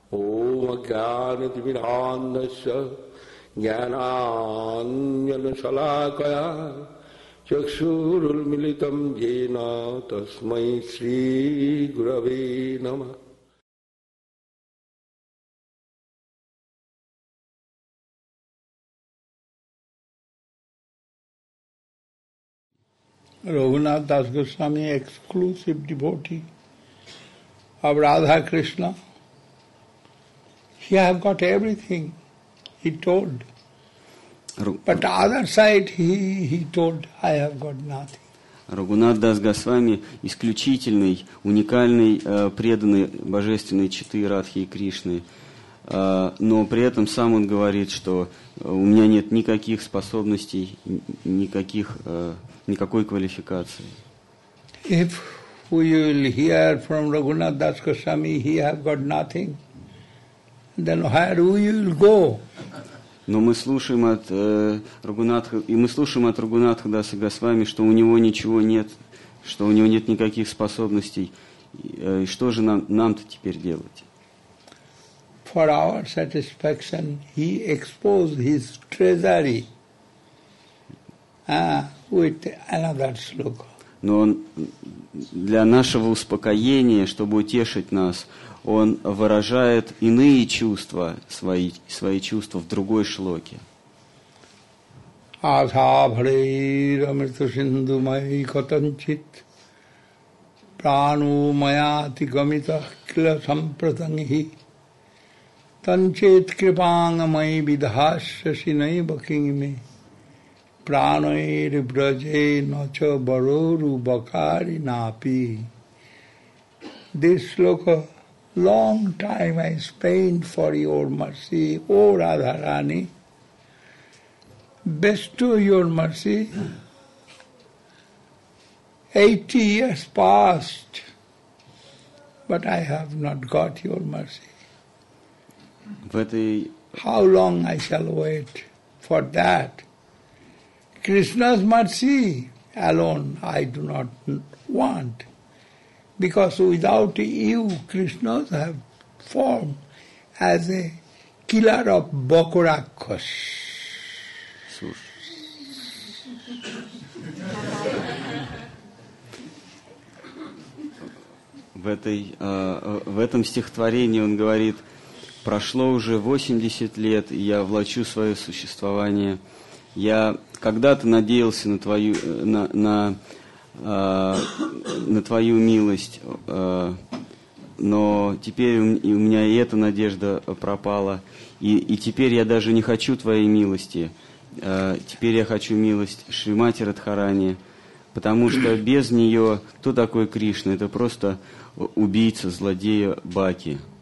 Om Ajnanatimirandasya Jnananjanasalakaya Chakshurulmilitam Jena Tasmai Shri Gurave Namah. Raghunath Das Goswami, exclusive devotee of Radha Krishna. He have got everything, he told. But the other side, he told, I have got nothing. Рагунат Дас Госвами исключительный, уникальный, преданный божественной читы Радхи и Кришны. Но при этом сам он говорит, что у меня нет никаких способностей, никакой квалификации. If we will hear from Raghunath Das Goswami, he have got nothing, then where we will go? Но мы слушаем от Рагунатха Даса Госвами, что у него ничего нет, что у него нет никаких способностей. И что же нам-то теперь делать? For our satisfaction, he exposed his treasury with another sloka. Но он, для нашего успокоения, чтобы утешить нас, он выражает иные чувства, свои чувства в другой шлоке. Asa bhareir amrita sindhu mai katanchit pranu mayati gamita kila sampratangi tanchet kripanga mai vidhasya sinai baking me pranoir braje nacha baroru bakari napi. This sloka, long time I spent for your mercy, O Radharani. Bestow your mercy. 80 years passed, but I have not got your mercy. How long I shall wait for that? Krishna's mercy alone I do not want. Because without you, Krishna have formed as a killer of Bakurakhas. В этом стихотворении он говорит: прошло уже 80 лет, и я влачу свое существование. Я когда-то надеялся на твою милость, но теперь у меня и эта надежда пропала, и теперь я даже не хочу твоей милости, теперь я хочу милость Шримати Радхарани, потому что без нее кто такой Кришна? Это просто убийца, злодея Баки.